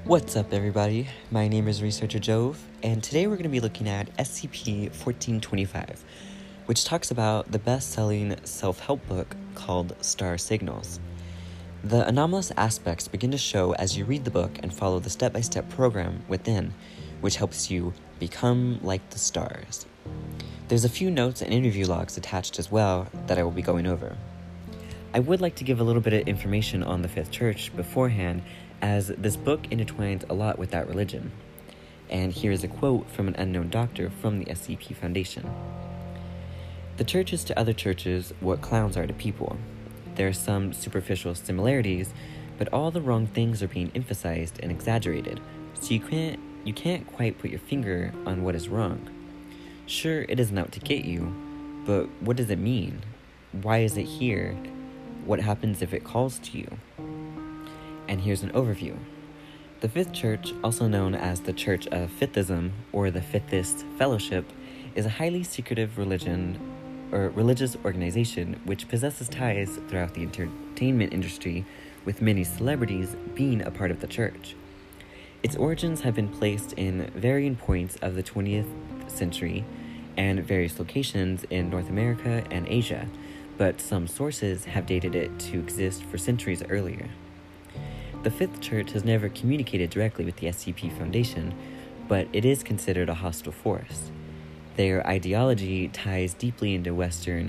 What's up, everybody? My name is Researcher Jove, and today we're going to be looking at SCP-1425, which talks about the best-selling self-help book called Star Signals. The anomalous aspects begin to show as you read the book and follow the step-by-step program within, which helps you become like the stars. There's a few notes and interview logs attached as well that I will be going over. I would like to give a little bit of information on the Fifth Church beforehand, as this book intertwines a lot with that religion. And here is a quote from an unknown doctor from the SCP Foundation. "The church is to other churches what clowns are to people. There are some superficial similarities, but all the wrong things are being emphasized and exaggerated, so you can't quite put your finger on what is wrong. Sure, it isn't out to get you, but what does it mean? Why is it here? What happens if it calls to you?" And here's an overview. The Fifth Church, also known as the Church of Fifthism or the Fifthist Fellowship, is a highly secretive religious organization which possesses ties throughout the entertainment industry, with many celebrities being a part of the church. Its origins have been placed in varying points of the 20th century and various locations in North America and Asia, but some sources have dated it to exist for centuries earlier. The Fifth Church has never communicated directly with the SCP Foundation, but it is considered a hostile force. Their ideology ties deeply into Western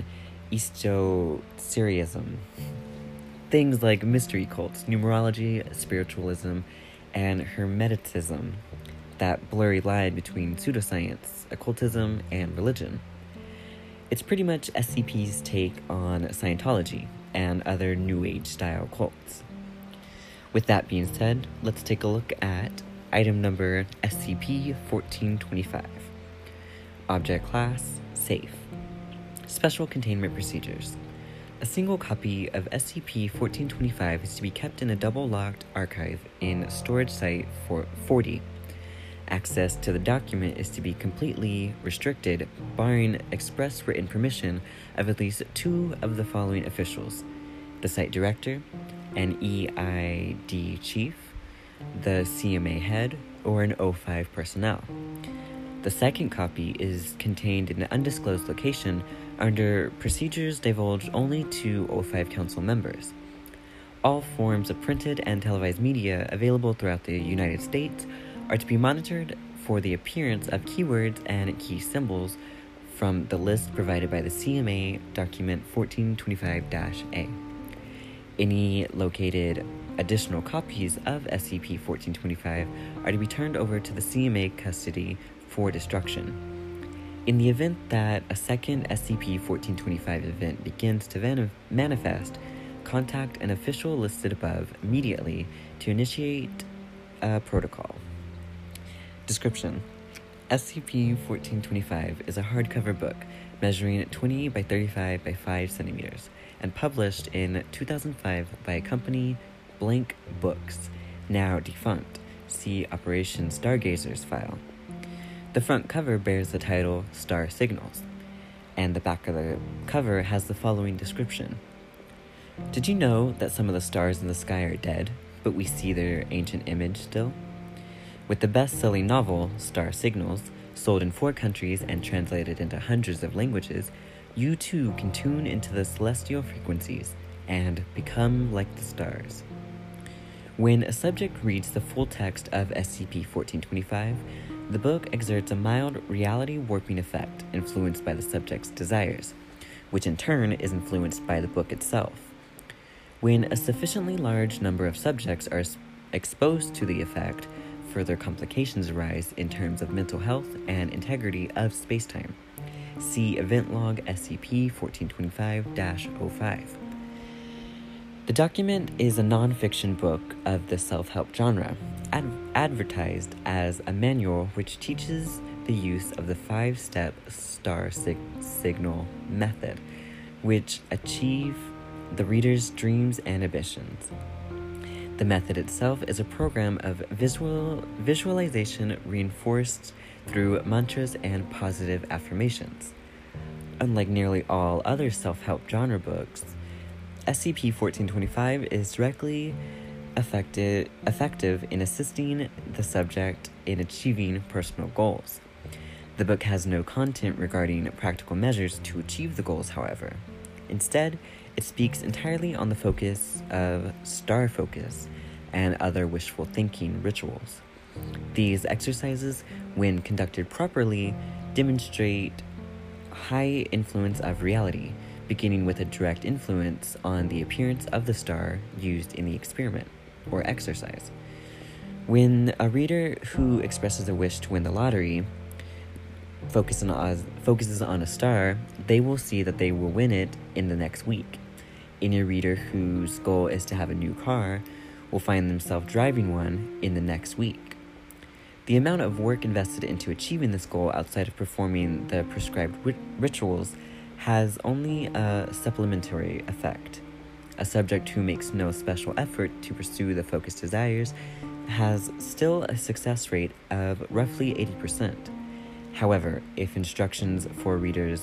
esotericism. Things like mystery cults, numerology, spiritualism, and hermeticism, that blurry line between pseudoscience, occultism, and religion. It's pretty much SCP's take on Scientology and other New Age-style cults. With that being said, let's take a look at item number SCP-1425. Object Class: Safe. Special Containment Procedures. A single copy of SCP-1425 is to be kept in a double-locked archive in Storage Site 40. Access to the document is to be completely restricted, barring express written permission of at least 2 of the following officials: the site director, an EID chief, the CMA head, or an O5 personnel. The second copy is contained in an undisclosed location under procedures divulged only to O5 council members. All forms of printed and televised media available throughout the United States are to be monitored for the appearance of keywords and key symbols from the list provided by the CMA document 1425-A. Any located additional copies of SCP-1425 are to be turned over to the CMA custody for destruction. In the event that a second SCP-1425 event begins to manifest, contact an official listed above immediately to initiate a protocol. Description: SCP-1425 is a hardcover book measuring 20 by 35 by 5 centimeters and published in 2005 by a company, Blank Books, now defunct. See Operation Stargazer's file. The front cover bears the title Star Signals, and the back of the cover has the following description. Did you know that some of the stars in the sky are dead, but we see their ancient image still? With the best-selling novel, Star Signals, sold in 4 countries and translated into hundreds of languages, you too can tune into the celestial frequencies and become like the stars. When a subject reads the full text of SCP-1425, the book exerts a mild reality-warping effect influenced by the subject's desires, which in turn is influenced by the book itself. When a sufficiently large number of subjects are exposed to the effect, further complications arise in terms of mental health and integrity of spacetime. See Event Log SCP-1425-05. The document is a non-fiction book of the self-help genre, advertised as a manual which teaches the use of the 5-step star signal method, which achieve the reader's dreams and ambitions. The method itself is a program of visualization reinforced through mantras and positive affirmations. Unlike nearly all other self-help genre books, SCP-1425 is directly effective in assisting the subject in achieving personal goals. The book has no content regarding practical measures to achieve the goals, however. Instead, it speaks entirely on the focus of star focus and other wishful thinking rituals. These exercises, when conducted properly, demonstrate high influence of reality, beginning with a direct influence on the appearance of the star used in the experiment or exercise. When a reader who expresses a wish to win the lottery focuses on a star, they will see that they will win it in the next week. Any reader whose goal is to have a new car will find themselves driving one in the next week. The amount of work invested into achieving this goal outside of performing the prescribed rituals has only a supplementary effect. A subject who makes no special effort to pursue the focused desires has still a success rate of roughly 80%. However, if instructions for reading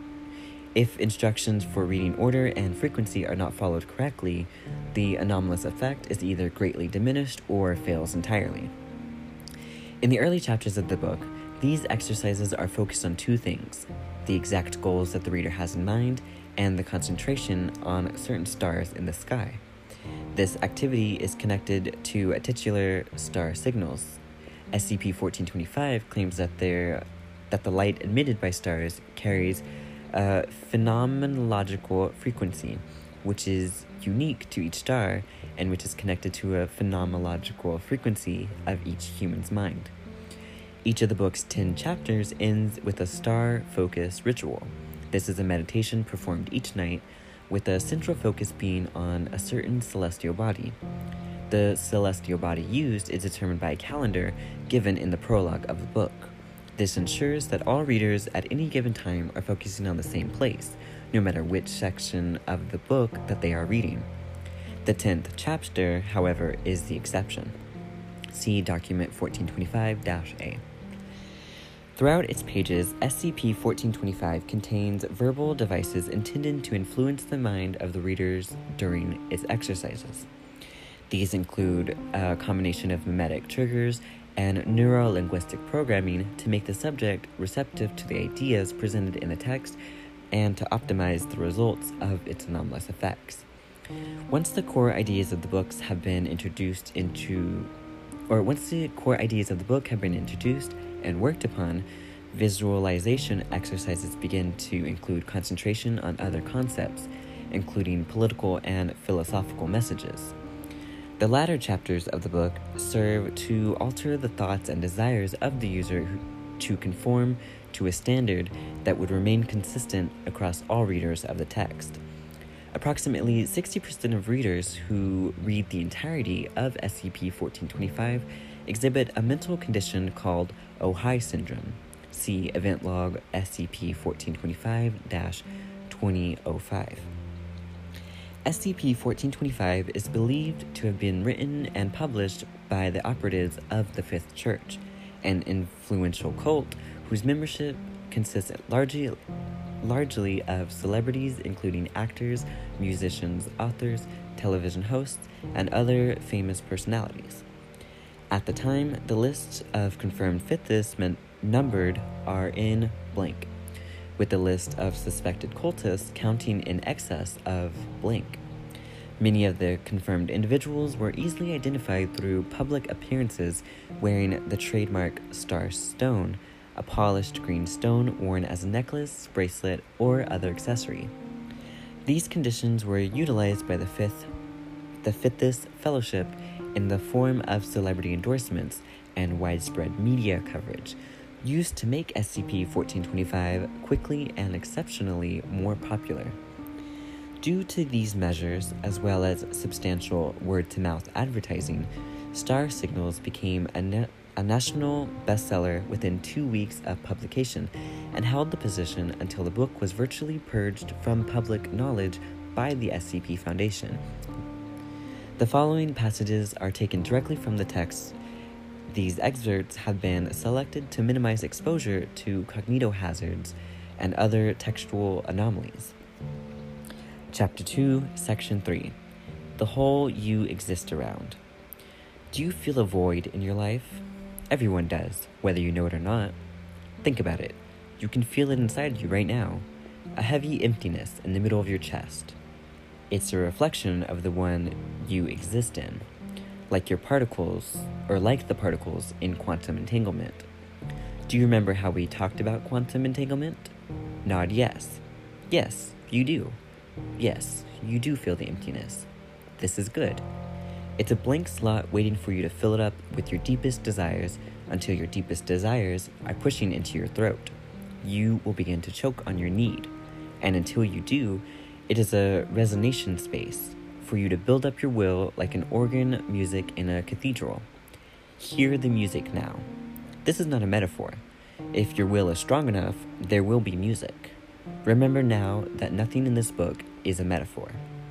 order and frequency are not followed correctly, the anomalous effect is either greatly diminished or fails entirely. In the early chapters of the book, these exercises are focused on two things: the exact goals that the reader has in mind and the concentration on certain stars in the sky. This activity is connected to a titular star signals. SCP-1425 claims that the light emitted by stars carries a phenomenological frequency, which is unique to each star and which is connected to a phenomenological frequency of each human's mind. Each of the book's 10 chapters ends with a star-focused ritual. This is a meditation performed each night, with a central focus being on a certain celestial body. The celestial body used is determined by a calendar given in the prologue of the book. This ensures that all readers at any given time are focusing on the same place, no matter which section of the book that they are reading. The 10th chapter, however, is the exception. See document 1425-A. Throughout its pages, SCP-1425 contains verbal devices intended to influence the mind of the readers during its exercises. These include a combination of mimetic triggers and neuro-linguistic programming to make the subject receptive to the ideas presented in the text and to optimize the results of its anomalous effects. Once the core ideas of the book have been introduced and worked upon, visualization exercises begin to include concentration on other concepts, including political and philosophical messages. The latter chapters of the book serve to alter the thoughts and desires of the user to conform to a standard that would remain consistent across all readers of the text. Approximately 60% of readers who read the entirety of SCP-1425 exhibit a mental condition called Ojai syndrome. See event log SCP-1425-2005. SCP-1425 is believed to have been written and published by the operatives of the Fifth Church, an influential cult whose membership consists largely of celebrities, including actors, musicians, authors, television hosts, and other famous personalities. At the time, the lists of confirmed Fifths numbered are in blank, with the list of suspected cultists counting in excess of blank. Many of the confirmed individuals were easily identified through public appearances wearing the trademark Star Stone, a polished green stone worn as a necklace, bracelet, or other accessory. These conditions were utilized by the Fifthist Fellowship in the form of celebrity endorsements and widespread media coverage, used to make SCP-1425 quickly and exceptionally more popular. Due to these measures, as well as substantial word-to-mouth advertising, Star Signals became a national bestseller within 2 weeks of publication and held the position until the book was virtually purged from public knowledge by the SCP Foundation. The following passages are taken directly from the text. These excerpts have been selected to minimize exposure to cognitohazards and other textual anomalies. Chapter 2, Section 3. the whole you exist around. Do you feel a void in your life? Everyone does, whether you know it or not. Think about it. You can feel it inside you right now. A heavy emptiness in the middle of your chest. It's a reflection of the one you exist in, like the particles in quantum entanglement. Do you remember how we talked about quantum entanglement? Nod yes. Yes, you do. Yes, you do feel the emptiness. This is good. It's a blank slot waiting for you to fill it up with your deepest desires until your deepest desires are pushing into your throat. You will begin to choke on your need, and until you do, it is a resonation space for you to build up your will like an organ music in a cathedral. Hear the music now. This is not a metaphor. If your will is strong enough, there will be music. Remember now that nothing in this book is a metaphor.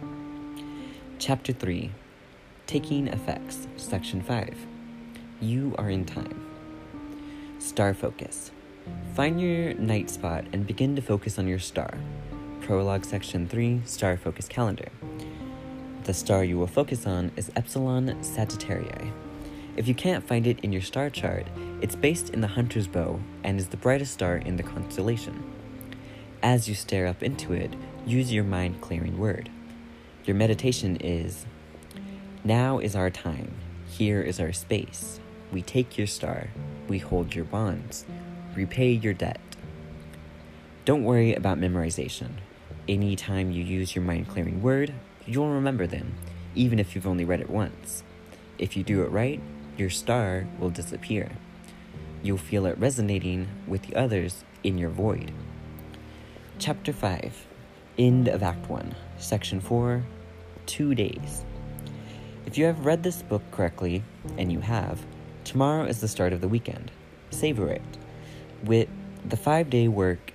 Chapter 3, Taking Effects, Section 5. You are in time. Star focus. Find your night spot and begin to focus on your star. Prologue, Section 3, Star Focus Calendar. The star you will focus on is Epsilon Sagittarii. If you can't find it in your star chart, it's based in the Hunter's Bow and is the brightest star in the constellation. As you stare up into it, use your mind-clearing word. Your meditation is, now is our time, here is our space. We take your star, we hold your bonds, repay your debt. Don't worry about memorization. Anytime you use your mind-clearing word, you'll remember them, even if you've only read it once. If you do it right, your star will disappear. You'll feel it resonating with the others in your void. Chapter 5, End of Act 1, Section 4, 2 days. If you have read this book correctly, and you have, tomorrow is the start of the weekend. Savor it. With the 5-day work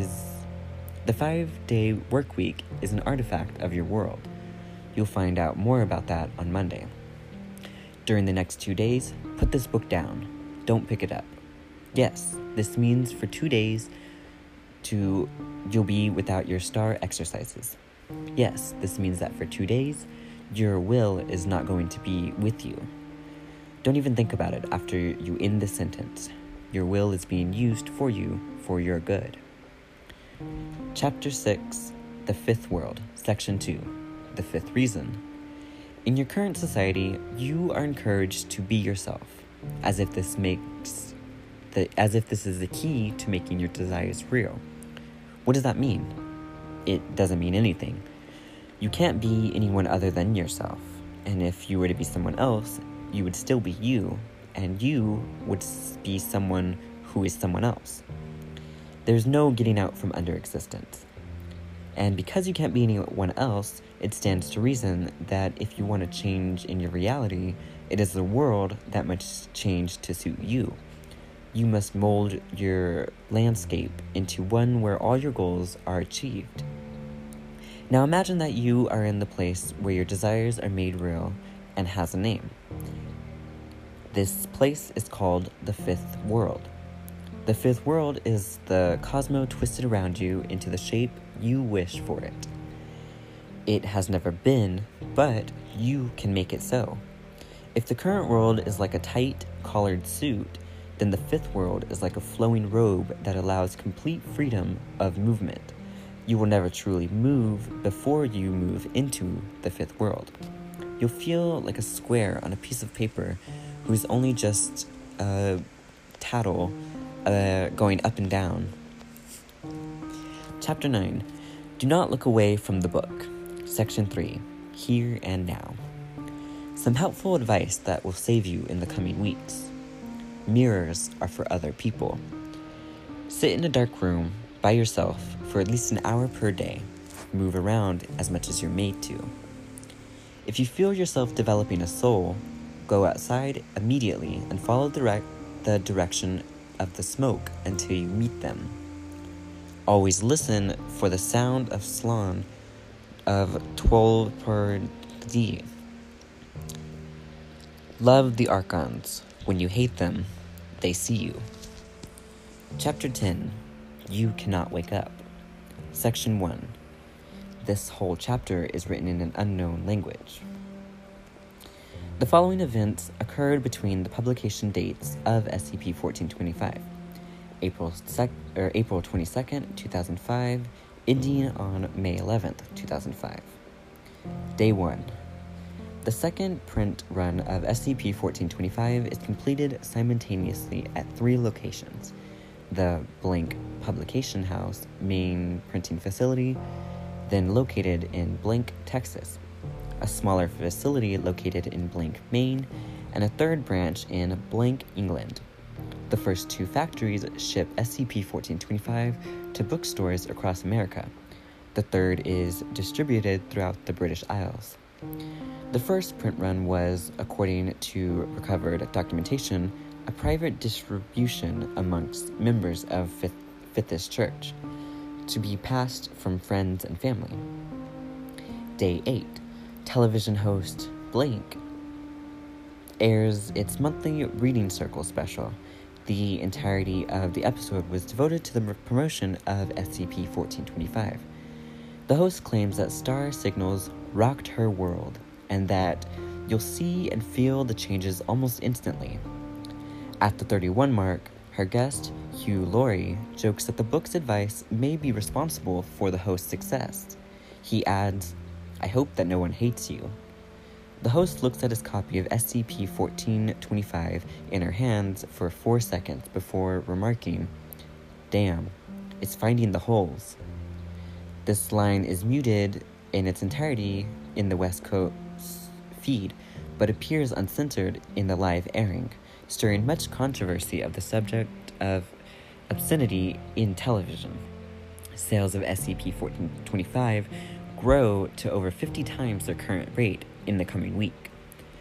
week is an artifact of your world. You'll find out more about that on Monday. During the next 2 days, put this book down. Don't pick it up. Yes, this means for 2 days you'll be without your star exercises. Yes, this means that for 2 days, your will is not going to be with you. Don't even think about it after you end this sentence. Your will is being used for you for your good. Chapter 6, The Fifth World, Section 2, The Fifth Reason. In your current society, you are encouraged to be yourself, as if this is the key to making your desires real. What does that mean? It doesn't mean anything. You can't be anyone other than yourself, and if you were to be someone else, you would still be you, and you would be someone who is someone else. There's no getting out from under existence. And because you can't be anyone else, it stands to reason that if you want to change in your reality, it is the world that must change to suit you. You must mold your landscape into one where all your goals are achieved. Now imagine that you are in the place where your desires are made real and has a name. This place is called the Fifth World. The Fifth World is the cosmos twisted around you into the shape you wish for it. It has never been, but you can make it so. If the current world is like a tight, collared suit, then the Fifth World is like a flowing robe that allows complete freedom of movement. You will never truly move before you move into the Fifth World. You'll feel like a square on a piece of paper who's only just a tattle going up and down. Chapter 9. Do not look away from the book. Section 3. Here and Now. Some helpful advice that will save you in the coming weeks. Mirrors are for other people. Sit in a dark room by yourself for at least an hour per day. Move around as much as you're made to. If you feel yourself developing a soul, go outside immediately and follow the direction of the smoke until you meet them. Always listen for the sound of slan of 12 per D. Love the archons. When you hate them, they see you. Chapter 10. You cannot wake up. Section 1. This whole chapter is written in an unknown language. The following events occurred between the publication dates of SCP-1425. April 22nd, 2005, ending on May 11th, 2005. Day 1. The second print run of SCP-1425 is completed simultaneously at 3 locations: the Blank Publication House main printing facility, then located in Blank, Texas, a smaller facility located in Blank, Maine, and a third branch in Blank, England. The first 2 factories ship SCP-1425 to bookstores across America. The third is distributed throughout the British Isles. The first print run was, according to recovered documentation, a private distribution amongst members of Fifthist Church, to be passed from friends and family. Day 8. Television host Blank airs its monthly Reading Circle special. The entirety of the episode was devoted to the promotion of SCP-1425. The host claims that star signals rocked her world, and that you'll see and feel the changes almost instantly. At the 31 mark, her guest, Hugh Laurie, jokes that the book's advice may be responsible for the host's success. He adds, "I hope that no one hates you." The host looks at his copy of SCP-1425 in her hands for 4 seconds before remarking, "Damn, it's finding the holes." This line is muted in its entirety in the West Coast feed, but appears uncensored in the live airing, stirring much controversy of the subject of obscenity in television. Sales of SCP-1425 grow to over 50 times their current rate in the coming week.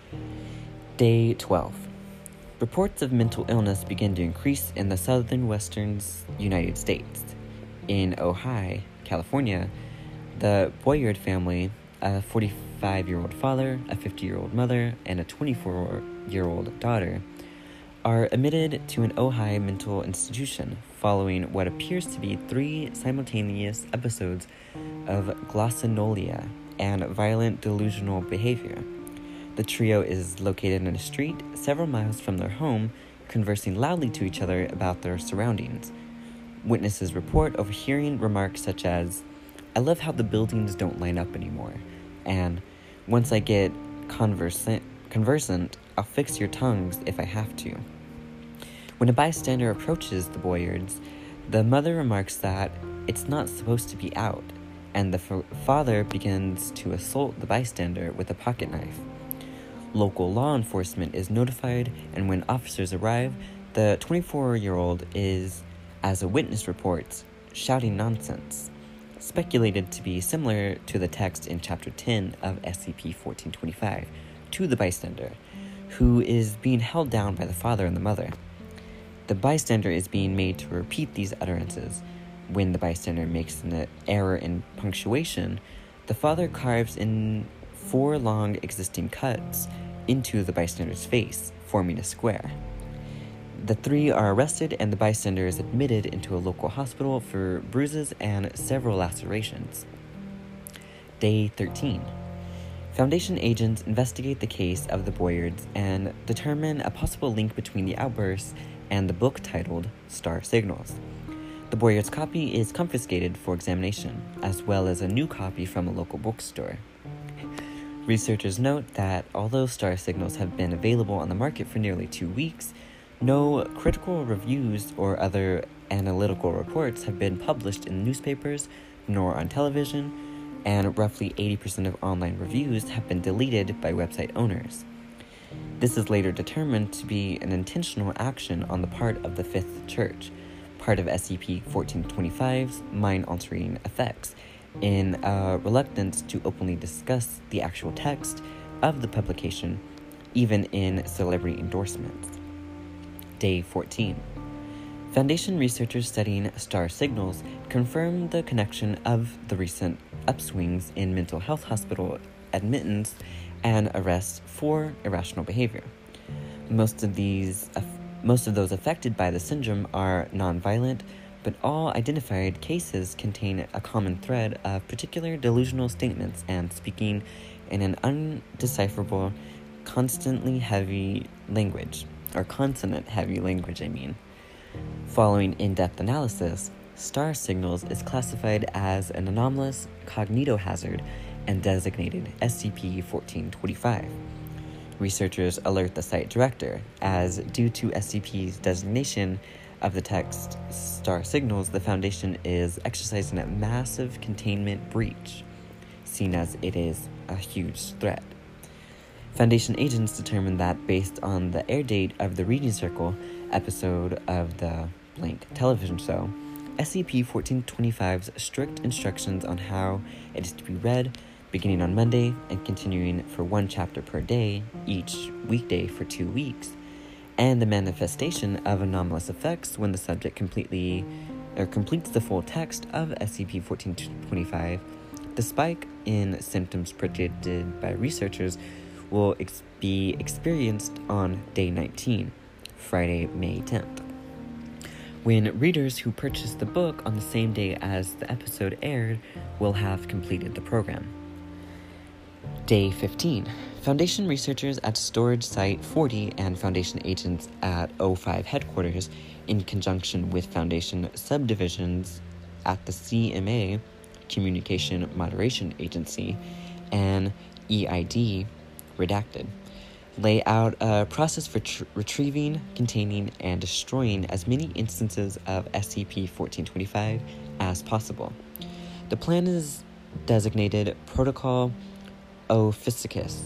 Day 12. Reports of mental illness begin to increase in the southern United States. In Ojai, California, the Boyard family, a 45-year-old father, a 50-year-old mother, and a 24-year-old daughter, are admitted to an Ojai mental institution following what appears to be 3 simultaneous episodes of glossolalia and violent delusional behavior. The trio is located in a street several miles from their home, conversing loudly to each other about their surroundings. Witnesses report overhearing remarks such as, "I love how the buildings don't line up anymore," and "Once I get conversant, I'll fix your tongues if I have to." When a bystander approaches the Boyards, the mother remarks that it's not supposed to be out, and the father begins to assault the bystander with a pocket knife. Local law enforcement is notified, and when officers arrive, the 24-year-old is, as a witness reports, shouting nonsense, speculated to be similar to the text in Chapter 10 of SCP-1425, to the bystander, who is being held down by the father and the mother. The bystander is being made to repeat these utterances. When the bystander makes an error in punctuation, the father carves in 4 long existing cuts into the bystander's face, forming a square. The 3 are arrested, and the bystander is admitted into a local hospital for bruises and several lacerations. Day 13. Foundation agents investigate the case of the Boyards and determine a possible link between the outbursts and the book titled Star Signals. The Boyards' copy is confiscated for examination, as well as a new copy from a local bookstore. Researchers note that although Star Signals have been available on the market for nearly 2 weeks, no critical reviews or other analytical reports have been published in newspapers nor on television, and roughly 80% of online reviews have been deleted by website owners. This is later determined to be an intentional action on the part of the Fifth Church, part of SCP-1425's mind-altering effects, in a reluctance to openly discuss the actual text of the publication, even in celebrity endorsements. Day 14. Foundation researchers studying star signals confirm the connection of the recent upswings in mental health hospital admittance and arrests for irrational behavior. Most of those affected by the syndrome are nonviolent, but all identified cases contain a common thread of particular delusional statements and speaking in an undecipherable consonant heavy language, I mean. Following in-depth analysis, star signals is classified as an anomalous cognitohazard and designated SCP-1425. Researchers alert the site director, as due to SCP's designation of the text star signals, the Foundation is exercising a massive containment breach, seen as it is a huge threat. Foundation agents determined that based on the air date of the Reading Circle episode of the blank television show, SCP-1425's strict instructions on how it is to be read, beginning on Monday and continuing for one chapter per day, each weekday for 2 weeks, and the manifestation of anomalous effects when the subject completes the full text of SCP-1425, the spike in symptoms predicted by researchers will be experienced on day 19, Friday, May 10th, when readers who purchase the book on the same day as the episode aired will have completed the program. Day 15. Foundation researchers at Storage Site 40 and Foundation agents at O5 headquarters, in conjunction with Foundation subdivisions at the CMA, Communication Moderation Agency, and EID, redacted, lay out a process for retrieving, containing, and destroying as many instances of SCP-1425 as possible. The plan is designated Protocol Ophiuchus.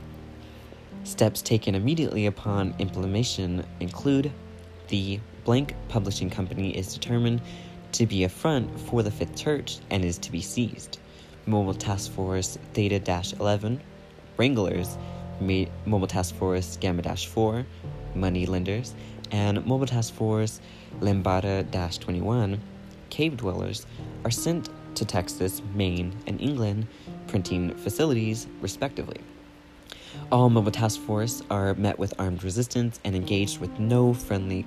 Steps taken immediately upon implementation include the blank publishing company is determined to be a front for the Fifth Church and is to be seized. Mobile Task Force Theta-11, Wranglers, Mobile Task Force Gamma-4, Money Lenders, and Mobile Task Force Lambada-21, Cave Dwellers, are sent to Texas, Maine, and England printing facilities, respectively. All Mobile Task Force are met with armed resistance and engaged with no friendly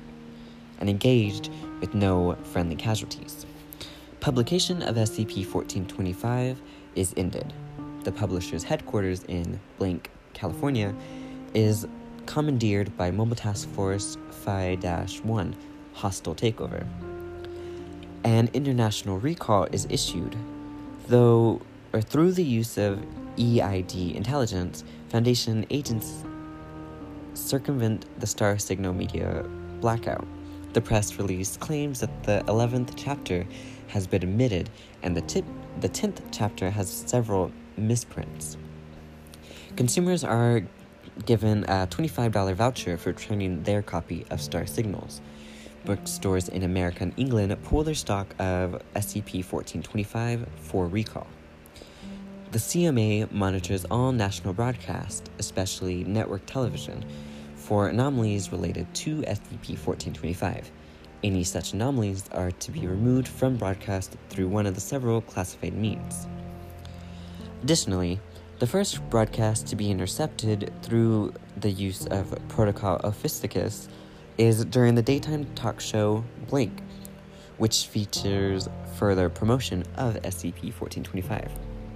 casualties. Publication of SCP-1425 is ended. The publisher's headquarters in blank, California, is commandeered by Mobile Task Force Phi-1, Hostile Takeover. An international recall is issued, through the use of EID intelligence. Foundation agents circumvent the star signal media blackout. The press release claims that the 11th chapter has been omitted, and the 10th chapter has several misprints. Consumers are given a $25 voucher for returning their copy of Star Signals. Bookstores in America and England pull their stock of SCP-1425 for recall. The CMA monitors all national broadcast, especially network television, for anomalies related to SCP-1425. Any such anomalies are to be removed from broadcast through one of the several classified means. Additionally, the first broadcast to be intercepted through the use of Protocol Ophiuchus is during the daytime talk show Blink, which features further promotion of SCP-1425.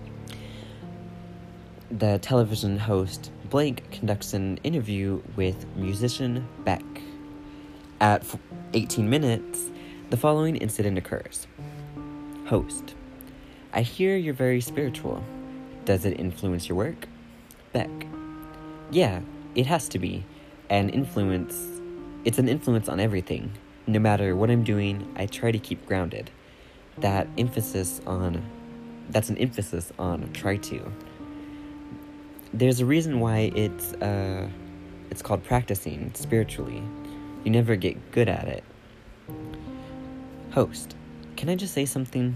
The television host Blake conducts an interview with musician Beck. At 18 minutes, the following incident occurs. Host: I hear you're very spiritual. Does it influence your work? Beck: yeah, it has to be. It's an influence on everything. No matter what I'm doing, I try to keep grounded. That's an emphasis on try to. There's a reason why it's called practicing spiritually. You never get good at it. Host: can I just say something?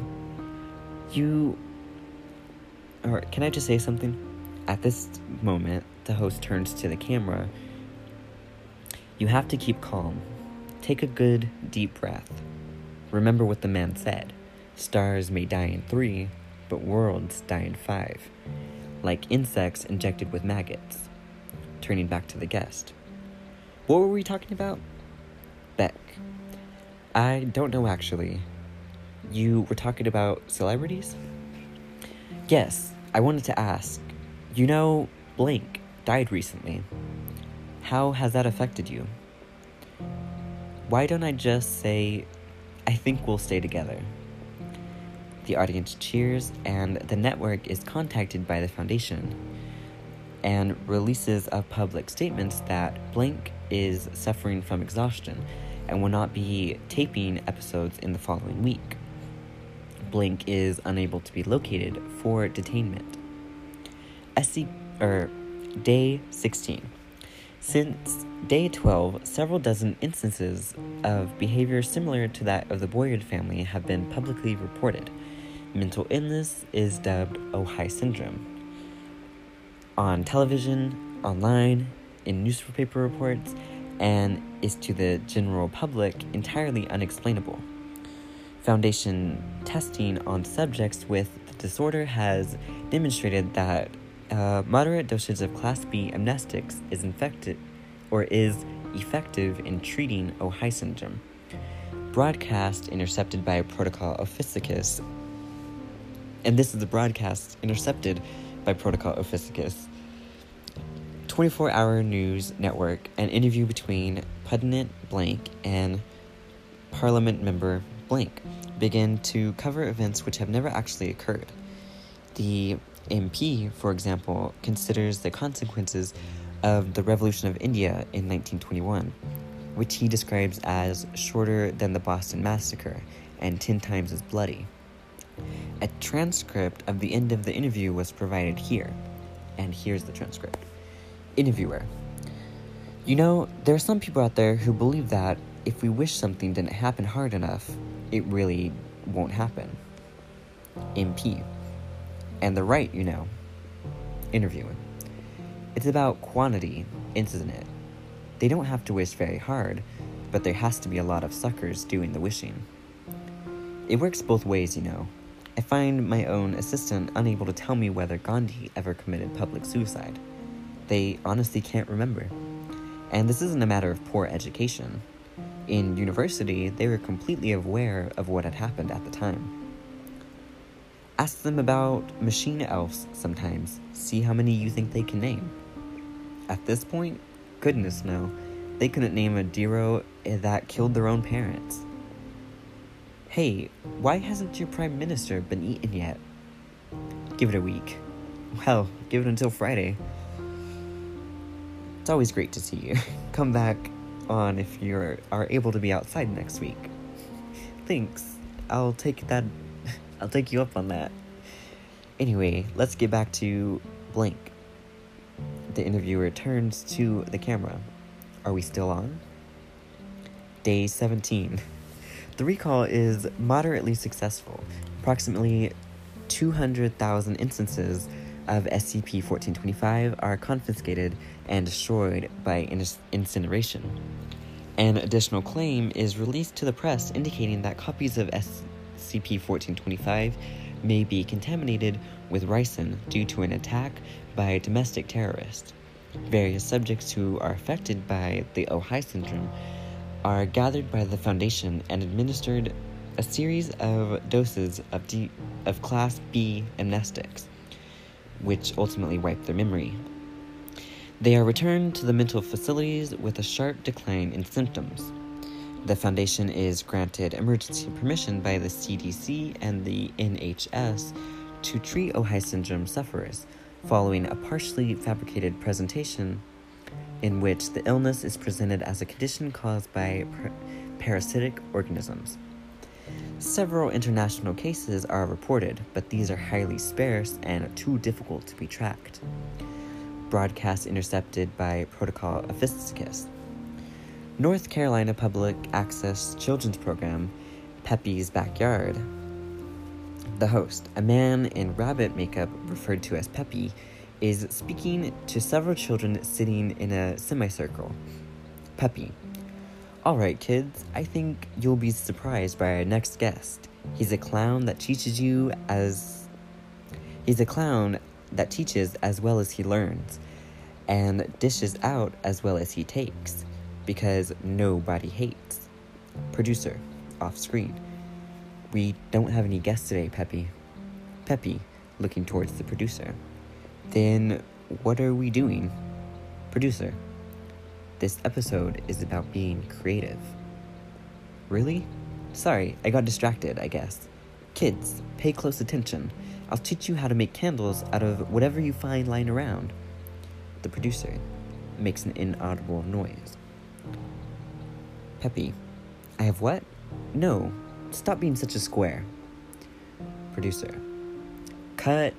At this moment, the host turns to the camera. You have to keep calm. Take a good, deep breath. Remember what the man said. Stars may die in 3, but worlds die in 5. Like insects injected with maggots. Turning back to the guest. What were we talking about? Beck: I don't know actually. You were talking about celebrities? Yes, I wanted to ask. You know, Blink, died recently. How has that affected you? Why don't I just say, I think we'll stay together? The audience cheers, and the network is contacted by the foundation and releases a public statement that blank is suffering from exhaustion and will not be taping episodes in the following week. Blank is unable to be located for detainment. Day 16. Since day 12, several dozen instances of behavior similar to that of the Boyard family have been publicly reported. Mental illness is dubbed Ojai syndrome. On television, online, in newspaper reports, and is to the general public entirely unexplainable. Foundation testing on subjects with the disorder has demonstrated that a moderate dosage of Class B amnestics is effective in treating Ojai syndrome. Broadcast intercepted by Protocol Ophisticus, and this is the broadcast intercepted by Protocol Ophisticus, 24-hour news network, an interview between Pudnett blank and Parliament member blank began to cover events which have never actually occurred. The MP, for example, considers the consequences of the Revolution of India in 1921, which he describes as shorter than the Boston Massacre and 10 times as bloody. A transcript of the end of the interview was provided here, and here's the transcript. Interviewer: You know, there are some people out there who believe that if we wish something didn't happen hard enough, it really won't happen. MP: And they're right, you know. Interviewer: It's about quantity, isn't it? They don't have to wish very hard, but there has to be a lot of suckers doing the wishing. It works both ways, you know. I find my own assistant unable to tell me whether Gandhi ever committed public suicide. They honestly can't remember. And this isn't a matter of poor education. In university, they were completely aware of what had happened at the time. Ask them about machine elves sometimes. See how many you think they can name. At this point, goodness no, they couldn't name a Dero that killed their own parents. Hey, why hasn't your prime minister been eaten yet? Give it a week. Well, give it until Friday. It's always great to see you. Come back on if you are able to be outside next week. Thanks. I'll take you up on that. Anyway, let's get back to blank. The interviewer turns to the camera. Are we still on? Day 17. The recall is moderately successful. Approximately 200,000 instances of SCP-1425 are confiscated and destroyed by incineration. An additional claim is released to the press indicating that copies of SCP-1425 may be contaminated with ricin due to an attack by a domestic terrorist. Various subjects who are affected by the Ojai syndrome are gathered by the Foundation and administered a series of doses of Class B amnestics, which ultimately wipe their memory. They are returned to the mental facilities with a sharp decline in symptoms. The Foundation is granted emergency permission by the CDC and the NHS to treat Ojai syndrome sufferers, following a partially fabricated presentation in which the illness is presented as a condition caused by parasitic organisms. Several international cases are reported, but these are highly sparse and too difficult to be tracked. Broadcast intercepted by Protocol Ophisticus. North Carolina Public Access Children's Program, Pepe's Backyard. The host, a man in rabbit makeup referred to as Pepe, is speaking to several children sitting in a semicircle. Pepe: Alright kids, I think you'll be surprised by our next guest. He's a clown that teaches as well as he learns, and dishes out as well as he takes, because nobody hates. Producer, off screen: We don't have any guests today, Pepe. Pepe, looking towards the producer: Then what are we doing? Producer: this episode is about being creative. Really? Sorry, I got distracted, I guess. Kids, pay close attention. I'll teach you how to make candles out of whatever you find lying around. The producer makes an inaudible noise. Peppy: I have what? No, stop being such a square. Producer: cut.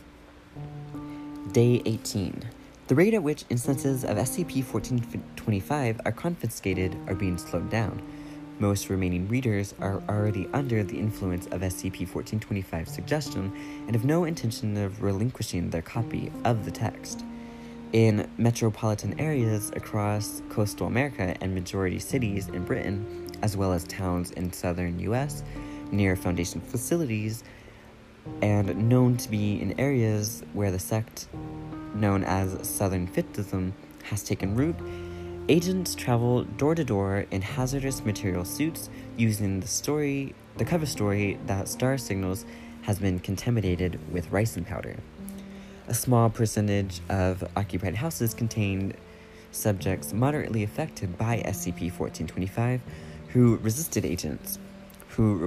Day 18. The rate at which instances of SCP-1425 are confiscated are being slowed down. Most remaining readers are already under the influence of SCP-1425's suggestion and have no intention of relinquishing their copy of the text. In metropolitan areas across coastal America and majority cities in Britain, as well as towns in southern U.S., near Foundation facilities, and known to be in areas where the sect known as Southern Fiftism has taken root, agents travel door to door in hazardous material suits using the cover story that Star Signals has been contaminated with ricin powder. A small percentage of occupied houses contained subjects moderately affected by SCP-1425 who resisted agents, who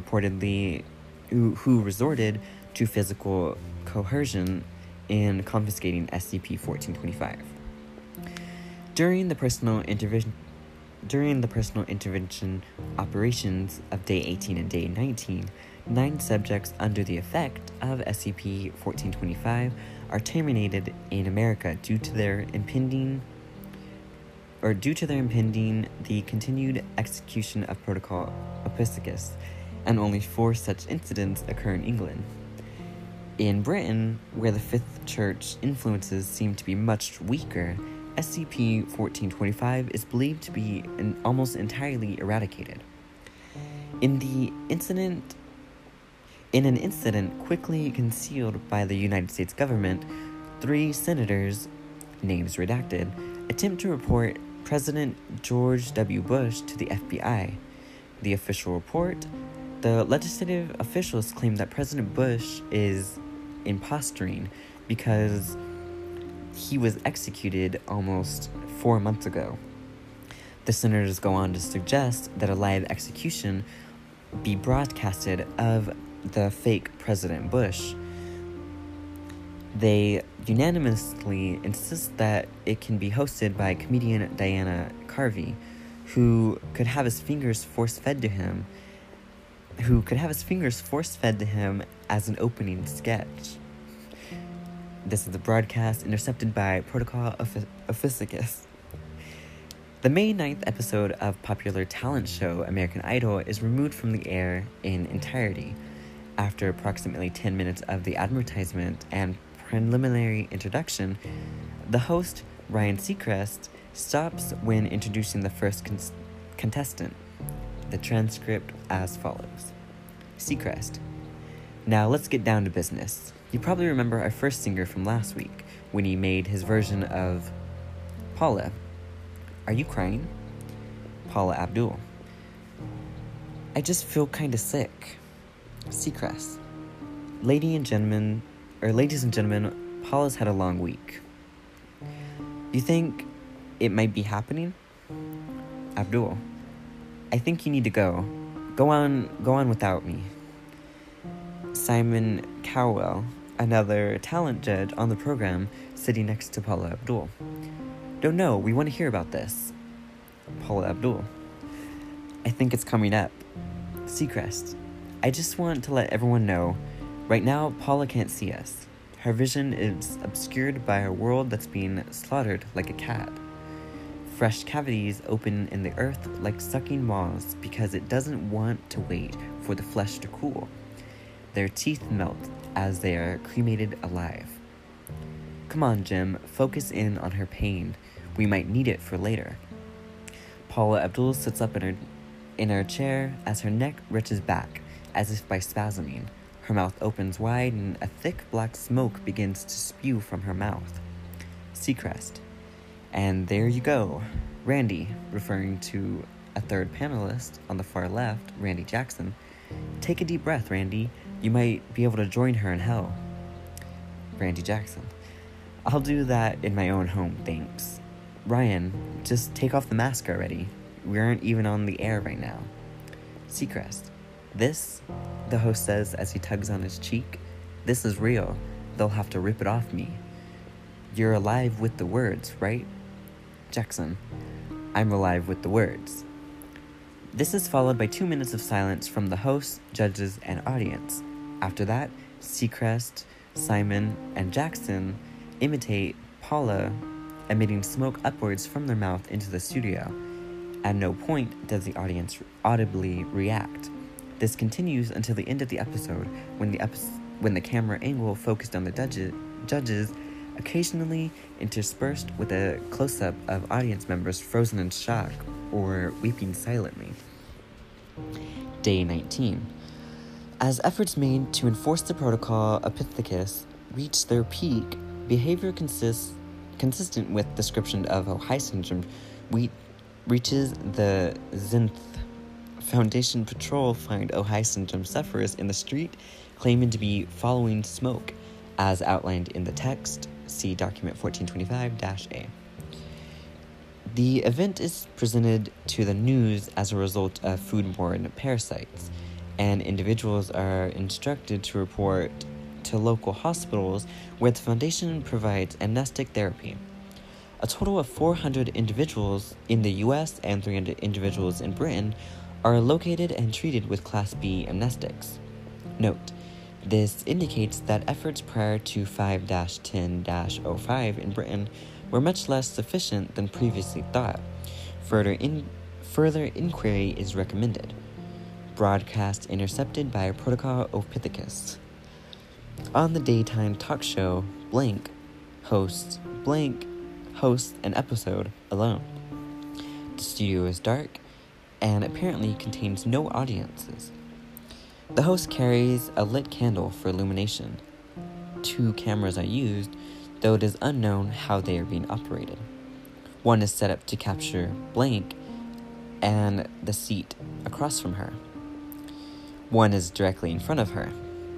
resorted to physical coercion in confiscating SCP-1425. During the personal intervention operations of Day 18 and Day 19, 9 subjects under the effect of SCP-1425 are terminated in America due to their impending the continued execution of Protocol Opusicus, and only 4 such incidents occur in England. In Britain, where the Fifth Church influences seem to be much weaker, SCP-1425 is believed to be almost entirely eradicated. In an incident quickly concealed by the United States government, 3 senators, names redacted, attempt to report President George W. Bush to the FBI. The official report: the legislative officials claim that President Bush is imposturing because he was executed almost 4 months ago. The senators go on to suggest that a live execution be broadcasted of the fake President Bush. They unanimously insist that it can be hosted by comedian Diana Carvey, who could have his fingers force-fed to him as an opening sketch. This is the broadcast intercepted by Protocol Opusicus. The May 9th episode of popular talent show American Idol is removed from the air in entirety. After approximately 10 minutes of the advertisement and preliminary introduction, the host, Ryan Seacrest, stops when introducing the first contestant. The transcript as follows. Seacrest: now let's get down to business. You probably remember our first singer from last week, when he made his version of Paula. Are you crying? Paula Abdul: I just feel kinda sick. Seacrest: ladies and gentlemen, Paula's had a long week. You think it might be happening? Abdul: I think you need to go. Go on without me. Simon Cowell, another talent judge on the program, sitting next to Paula Abdul: don't know, we want to hear about this. Paula Abdul: I think it's coming up. Seacrest: I just want to let everyone know, right now Paula can't see us. Her vision is obscured by a world that's being slaughtered like a cat. Fresh cavities open in the earth like sucking maws because it doesn't want to wait for the flesh to cool. Their teeth melt as they are cremated alive. Come on, Jim, focus in on her pain. We might need it for later. Paula Abdul sits up in her chair as her neck reaches back, as if by spasming. Her mouth opens wide and a thick black smoke begins to spew from her mouth. Seacrest: and there you go. Randy, referring to a third panelist on the far left, Randy Jackson: take a deep breath, Randy. You might be able to join her in hell. Randy Jackson: I'll do that in my own home, thanks. Ryan, just take off the mask already. We aren't even on the air right now. Seacrest, this, the host says as he tugs on his cheek, this is real. They'll have to rip it off me. You're alive with the words, right? Jackson, I'm alive with the words. This is followed by 2 minutes of silence from the host, judges, and audience. After that, Seacrest, Simon, and Jackson imitate Paula, emitting smoke upwards from their mouth into the studio. At no point does the audience audibly react. This continues until the end of the episode, when the camera angle focused on the judges, occasionally interspersed with a close-up of audience members frozen in shock or weeping silently. Day 19. As efforts made to enforce the protocol Opithecus reach their peak, behavior consistent with description of OHI syndrome reaches the zenith. Foundation Patrol find OHI syndrome sufferers in the street claiming to be following smoke, as outlined in the text. See document 1425-A. The event is presented to the news as a result of foodborne parasites, and individuals are instructed to report to local hospitals where the foundation provides amnestic therapy. A total of 400 individuals in the US and 300 individuals in Britain are located and treated with Class B amnestics. Note, this indicates that efforts prior to 5-10-05 in Britain were much less sufficient than previously thought. Further inquiry is recommended. Broadcast intercepted by Protocol Opithecus. On the daytime talk show, Blank hosts an episode alone. The studio is dark and apparently contains no audiences. The host carries a lit candle for illumination. 2 cameras are used, though it is unknown how they are being operated. One is set up to capture Blank and the seat across from her. One is directly in front of her.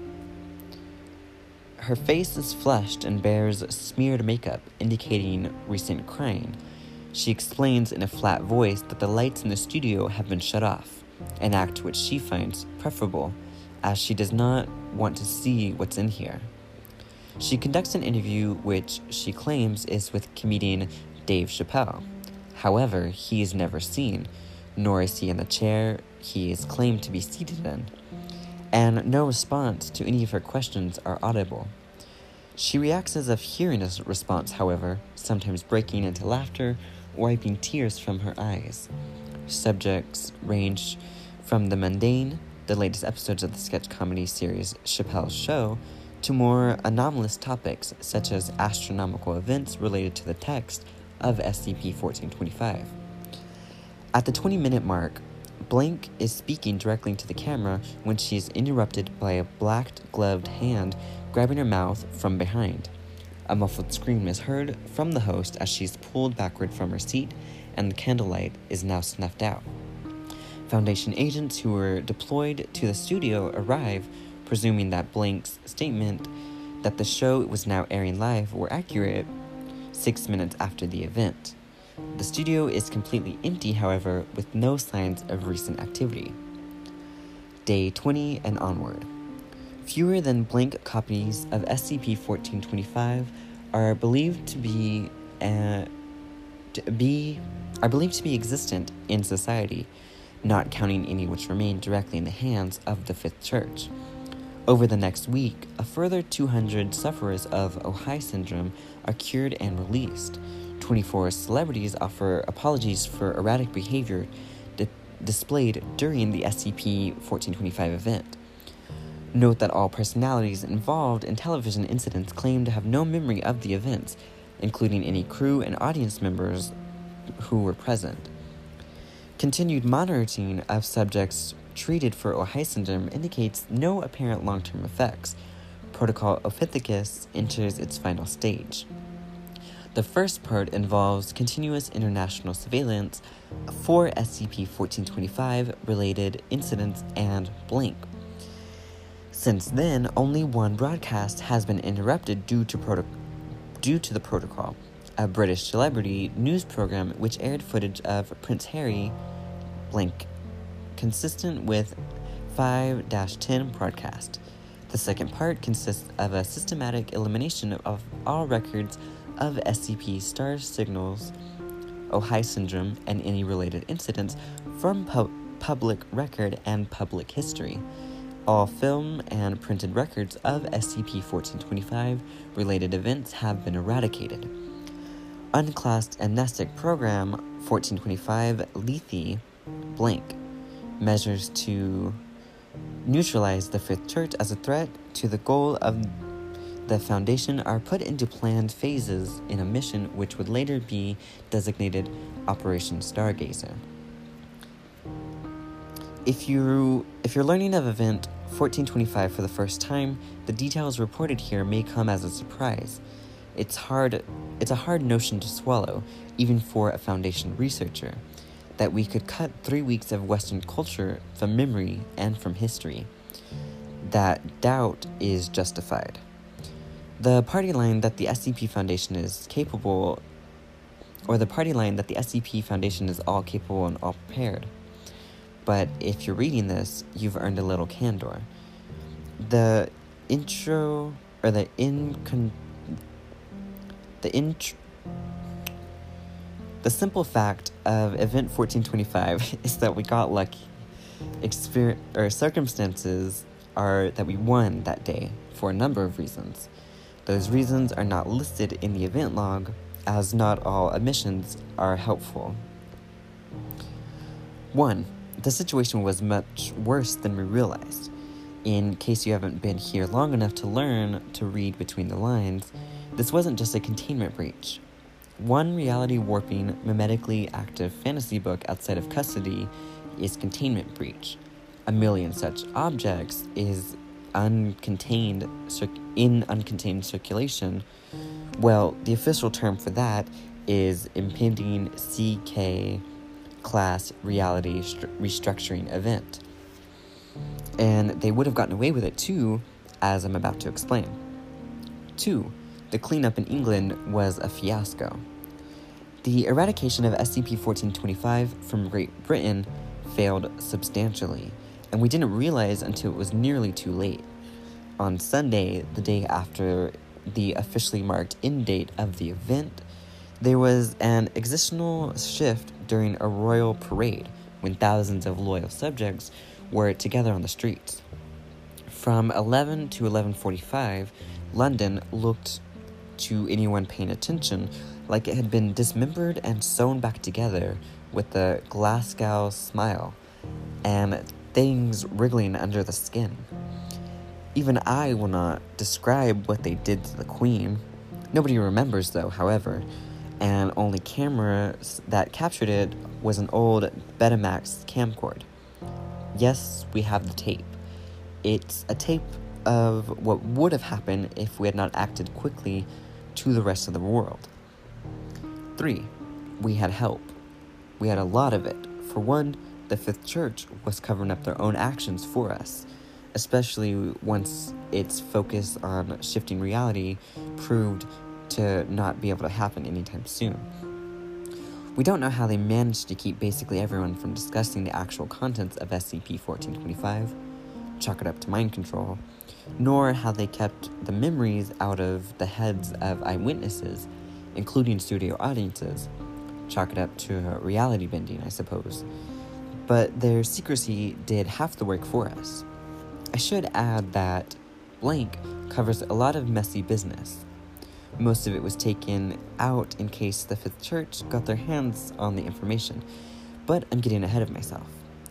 Her face is flushed and bears smeared makeup, indicating recent crying. She explains in a flat voice that the lights in the studio have been shut off, an act which she finds preferable, as she does not want to see what's in here. She conducts an interview which she claims is with comedian Dave Chappelle. However, he is never seen, nor is he in the chair he is claimed to be seated in, and no response to any of her questions are audible. She reacts as if hearing a response, however, sometimes breaking into laughter or wiping tears from her eyes. Subjects range from the mundane, the latest episodes of the sketch comedy series Chappelle's Show, to more anomalous topics such as astronomical events related to the text of SCP-1425. At the 20-minute mark, Blank is speaking directly into the camera when she is interrupted by a black-gloved hand grabbing her mouth from behind. A muffled scream is heard from the host as she is pulled backward from her seat, and the candlelight is now snuffed out. Foundation agents who were deployed to the studio arrive, presuming that Blank's statement that the show was now airing live were accurate 6 minutes after the event. The studio is completely empty, however, with no signs of recent activity. Day 20 and onward. Fewer than blank copies of SCP-1425 are believed to be existent in society, not counting any which remain directly in the hands of the Fifth Church. Over the next week, a further 200 sufferers of OHI syndrome are cured and released. 24 celebrities offer apologies for erratic behavior displayed during the SCP-1425 event. Note that all personalities involved in television incidents claim to have no memory of the events, including any crew and audience members who were present. Continued monitoring of subjects treated for OHI syndrome indicates no apparent long-term effects. Protocol Opithecus enters its final stage. The first part involves continuous international surveillance for SCP-1425 related incidents and Blank. Since then, only one broadcast has been interrupted due to the protocol, a British celebrity news program which aired footage of Prince Harry blank, consistent with 5-10 broadcast. The second part consists of a systematic elimination of all records of SCP star signals, Ojai syndrome, and any related incidents from public record and public history. All film and printed records of SCP-1425 related events have been eradicated. Unclassed amnestic program 1425 Lethe blank measures to neutralize the Fifth Church as a threat to the goal of the Foundation are put into planned phases in a mission which would later be designated Operation Stargazer. If you're learning of event 1425 for the first time, the details reported here may come as a surprise. It's a hard notion to swallow, even for a Foundation researcher, that we could cut 3 weeks of Western culture from memory and from history. That doubt is justified. The party line that the SCP Foundation is capable, or the party line that the SCP Foundation is all capable and all prepared. But if you're reading this, you've earned a little candor. The simple fact of Event 1425 is that we got lucky. Circumstances are that we won that day for a number of reasons. Those reasons are not listed in the event log, as not all omissions are helpful. 1. The situation was much worse than we realized. In case you haven't been here long enough to learn to read between the lines, this wasn't just a containment breach. One reality warping, mimetically active fantasy book outside of custody is containment breach. A million such objects is in uncontained circulation. Well, the official term for that is impending CK class reality restructuring event. And they would have gotten away with it too, as I'm about to explain. 2. The cleanup in England was a fiasco. The eradication of SCP-1425 from Great Britain failed substantially, and we didn't realize until it was nearly too late. On Sunday, the day after the officially marked end date of the event, there was an existential shift during a royal parade when thousands of loyal subjects were together on the streets. From 11 to 11:45, London looked to anyone paying attention like it had been dismembered and sewn back together with a Glasgow smile and things wriggling under the skin. Even I will not describe what they did to the Queen. Nobody remembers though, however, and only camera that captured it was an old Betamax camcorder. Yes, we have the tape. It's a tape of what would have happened if we had not acted quickly to the rest of the world. 3. We had help. We had a lot of it. For one, the Fifth Church was covering up their own actions for us, especially once its focus on shifting reality proved to not be able to happen anytime soon. We don't know how they managed to keep basically everyone from discussing the actual contents of SCP-1425, chalk it up to mind control, nor how they kept the memories out of the heads of eyewitnesses, including studio audiences, chalk it up to reality bending, I suppose. But their secrecy did half the work for us. I should add that blank covers a lot of messy business. Most of it was taken out in case the Fifth Church got their hands on the information, but I'm getting ahead of myself.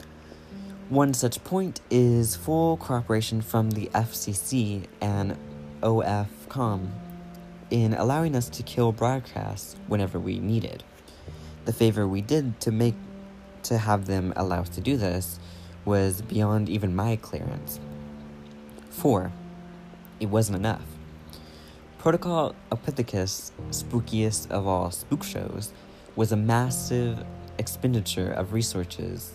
One such point is full cooperation from the FCC and OFCOM in allowing us to kill broadcasts whenever we needed. The favor we did to have them allow us to do this was beyond even my clearance. 4. It wasn't enough. Protocol Opithecus, spookiest of all spook shows, was a massive expenditure of resources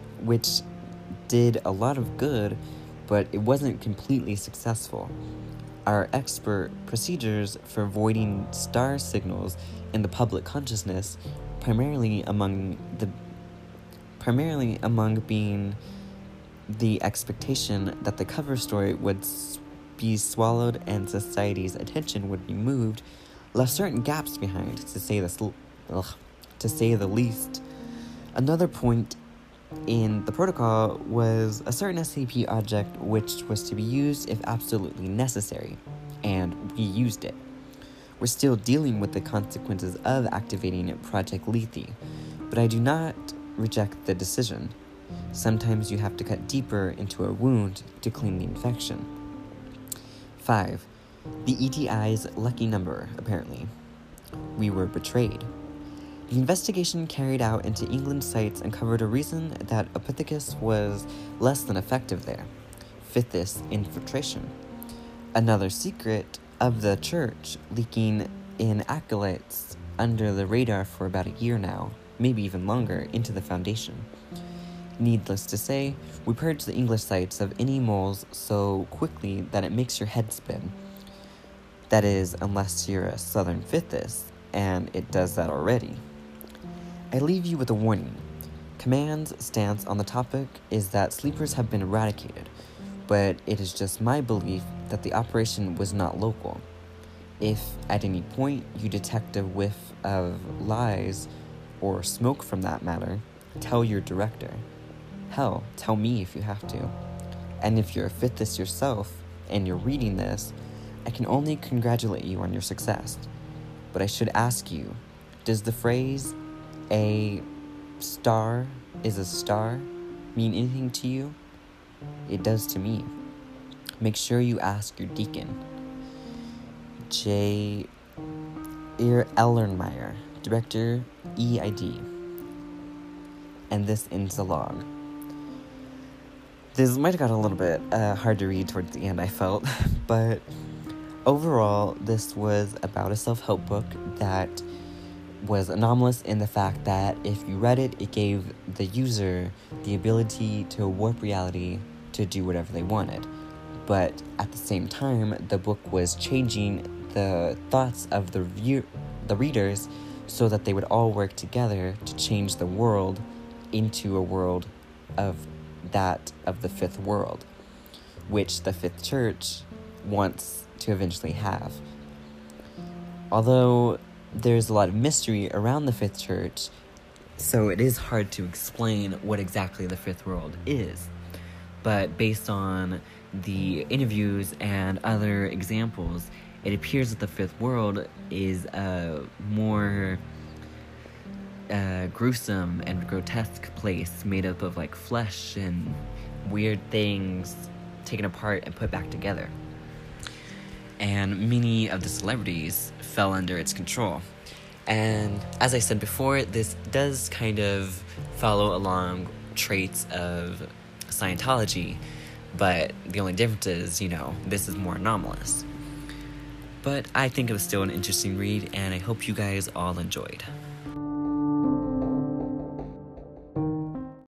which did a lot of good, but it wasn't completely successful. are expert procedures for avoiding star signals in the public consciousness, primarily among being the expectation that the cover story would be swallowed and society's attention would be moved, left certain gaps behind, to say the least. Another point in the protocol was a certain SCP object which was to be used if absolutely necessary, and we used it. We're still dealing with the consequences of activating Project Lethe, but I do not reject the decision. Sometimes you have to cut deeper into a wound to clean the infection. 5. The ETI's lucky number, apparently. We were betrayed. The investigation carried out into England sites uncovered a reason that Opithecus was less than effective there. Fifthus infiltration. Another secret of the church leaking in acolytes under the radar for about a year now, maybe even longer, into the Foundation. Needless to say, we purged the English sites of any moles so quickly that it makes your head spin. That is, unless you're a Southern Fifthus, and it does that already. I leave you with a warning. Command's stance on the topic is that sleepers have been eradicated, but it is just my belief that the operation was not local. If, at any point, you detect a whiff of lies, or smoke from that matter, tell your director. Hell, tell me if you have to. And if you're a Fifthus yourself, and you're reading this, I can only congratulate you on your success. But I should ask you, does the phrase, "a star is a star," mean anything to you? It does to me. Make sure you ask your deacon. J. Ellermeyer, Director, EID. And this ends the log. This might have got a little bit hard to read towards the end, I felt, but overall, this was about a self-help book that was anomalous in the fact that if you read it, it gave the user the ability to warp reality to do whatever they wanted. But at the same time, the book was changing the thoughts of the readers so that they would all work together to change the world into a world of the fifth world, which the Fifth Church wants to eventually have. Although there's a lot of mystery around the Fifth Church, so it is hard to explain what exactly the Fifth World is. But based on the interviews and other examples, it appears that the Fifth World is a more gruesome and grotesque place made up of like flesh and weird things taken apart and put back together. And many of the celebrities fell under its control. And as I said before, this does kind of follow along traits of Scientology, but the only difference is, this is more anomalous. But I think it was still an interesting read, and I hope you guys all enjoyed.